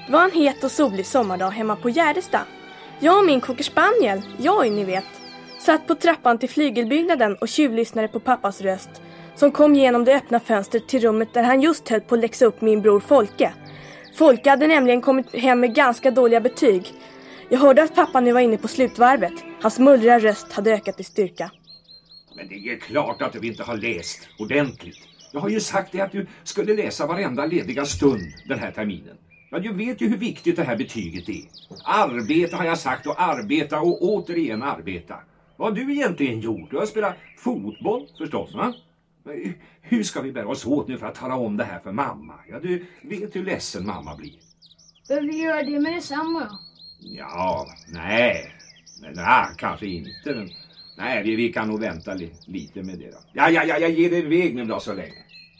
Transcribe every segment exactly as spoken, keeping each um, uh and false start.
Det var en het och solig sommardag hemma på Gärdesta. Jag och min cocker spaniel, jag ni vet, satt på trappan till flygelbyggnaden och tjuvlyssnade på pappas röst som kom genom det öppna fönstret till rummet där han just höll på att läxa upp min bror Folke. Folke hade nämligen kommit hem med ganska dåliga betyg. Jag hörde att pappa nu var inne på slutvarvet. Hans mullriga röst hade ökat i styrka. Men det är klart att du inte har läst ordentligt. Jag har ju sagt det att du skulle läsa varenda lediga stund den här terminen. Ja, du vet ju hur viktigt det här betyget är. Arbeta har jag sagt, och arbeta och återigen arbeta. Vad har du egentligen gjort? Du har spelat fotboll förstås, va? Hur ska vi bära oss åt nu för att tala om det här för mamma? Ja, du vet hur ledsen mamma blir. Behöver vi göra det med detsamma då? Ja, nej. Men, nej, kanske inte. Men, nej, vi, vi kan nog vänta li, lite med det då. Ja, ja, ja, jag ger dig iväg nu då så länge.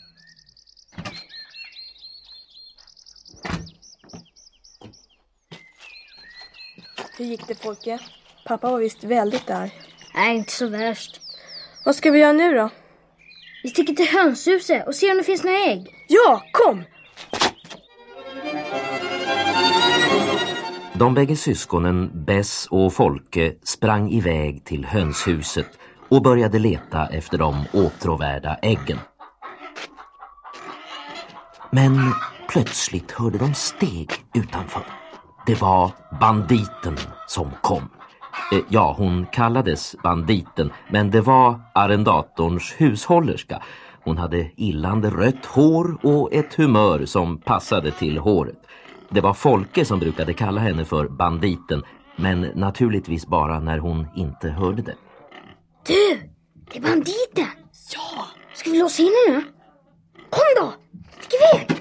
Hur gick det, Folke? Pappa var visst väldigt arg. Nej, inte så värst. Vad ska vi göra nu då? Vi sticker till hönshuset och ser om det finns några ägg. Ja, kom! De bägge syskonen Bess och Folke sprang iväg till hönshuset och började leta efter de åtråvärda äggen. Men plötsligt hörde de steg utanför. Det var banditen som kom. Ja, hon kallades banditen, men det var arrendatorns hushållerska. Hon hade illande rött hår och ett humör som passade till håret. Det var Folke som brukade kalla henne för banditen, men naturligtvis bara när hon inte hörde det. Du, det är banditen! Ja! Ska vi låsa in henne? Kom då! Stick iväg!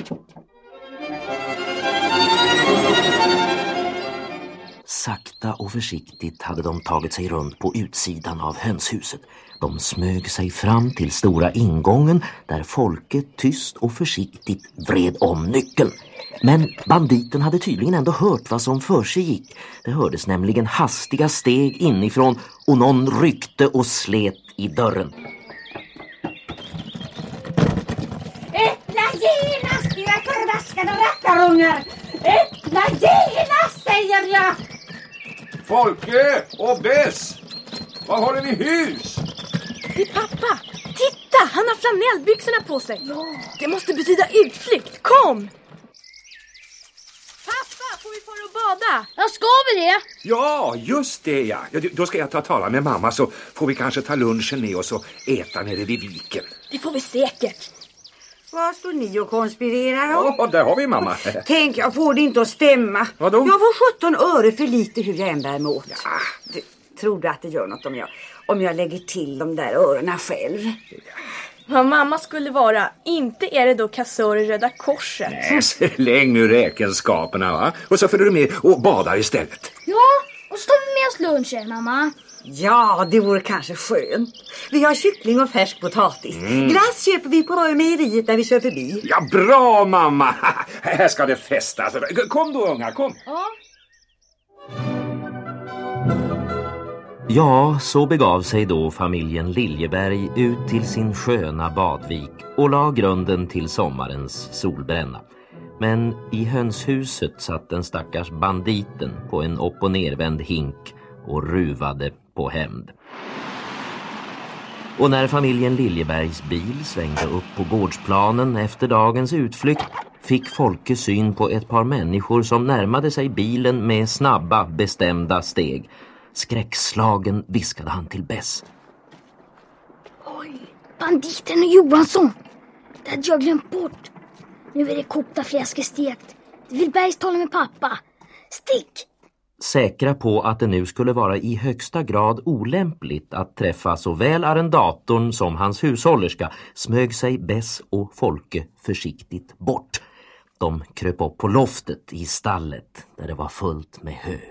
Sakta och försiktigt hade de tagit sig runt på utsidan av hönshuset. De smög sig fram till stora ingången där Folke tyst och försiktigt vred om nyckeln. Men banditen hade tydligen ändå hört vad som för sig gick. Det hördes nämligen hastiga steg inifrån och någon ryckte och slet i dörren. Öppna genast, era förvaskade rackarungar! Öppna genast, säger jag! Folke och Bess! Vad har ni i hus? Det är pappa! Titta, han har flanellbyxorna på sig! Ja. Det måste betyda utflykt, kom! Pappa, får vi fara och bada? Jag ska vi det? Ja, just det ja. ja. Då ska jag ta tala med mamma så får vi kanske ta lunchen med oss och äta nere vid viken. Det får vi säkert. Vad står ni och konspirerar om? Ja, där har vi mamma. Tänk, jag får det inte att stämma. Vadå? Jag får sjutton öre för lite hur jag än bär mig åt. Ja. Du, tror du att det gör något om jag, om jag lägger till de där örena själv? Vad mamma skulle vara, inte är det då kassör i Röda Korset. Nej, släng nu räkenskaperna va. Och så följer du med och badar istället. Ja, och så tar vi med oss lunchen, mamma. Ja, det vore kanske skönt. Vi har kyckling och färsk potatis. Mm. Glass köper vi på mejeriet när vi kör förbi. Ja, bra mamma. Här ska det festas. Kom då unga, kom. Ja. Ja, så begav sig då familjen Liljeberg ut till sin sköna badvik och la grunden till sommarens solbränna. Men i hönshuset satt den stackars banditen på en upp- och nervänd hink och ruvade på hämnd. Och när familjen Liljebergs bil svängde upp på gårdsplanen efter dagens utflykt fick Folke syn på ett par människor som närmade sig bilen med snabba, bestämda steg. Skräckslagen viskade han till Bess. Oj, banditen och Johansson. Det hade jag glömt bort. Nu är det kokta fläsket stekt. Det vill Bergs tala med pappa. Stick! Säkra på att det nu skulle vara i högsta grad olämpligt att träffa såväl arrendatorn som hans hushållerska smög sig Bess och Folke försiktigt bort. De kröp upp på loftet i stallet där det var fullt med hö.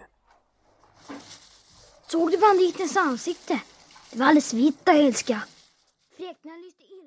Såg du banditens ansikte? Det var alldeles vitt och älska. Fräknaren lyste in.